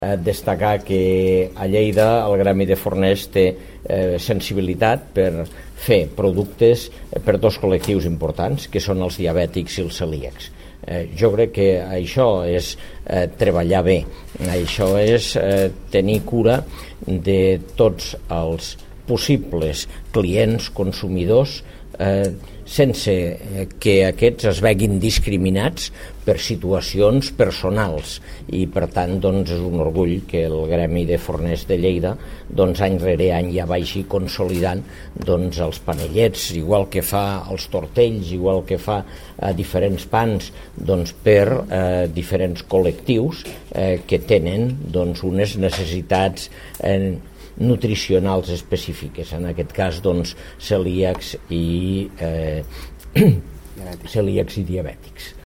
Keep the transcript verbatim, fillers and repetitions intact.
Destacar que a Lleida el gremi de forners té eh, sensibilitat per fer productes per dos col·lectius importants, que són els diabètics i els celíacs. Eh, jo crec que això és eh, treballar bé, això és eh, tenir cura de tots els possibles clients, consumidors, eh, sense que aquests es veguin discriminats per situacions personals, i per tant doncs, és un orgull que el gremi de forners de Lleida doncs, any rere any ja vagi consolidant doncs, els panellets, igual que fa els tortells, igual que fa eh, diferents pans doncs, per eh, diferents col·lectius eh, que tenen doncs, unes necessitats eh, nutricionals específiques, en aquest cas doncs, celíacs i eh, celíacs i diabètics.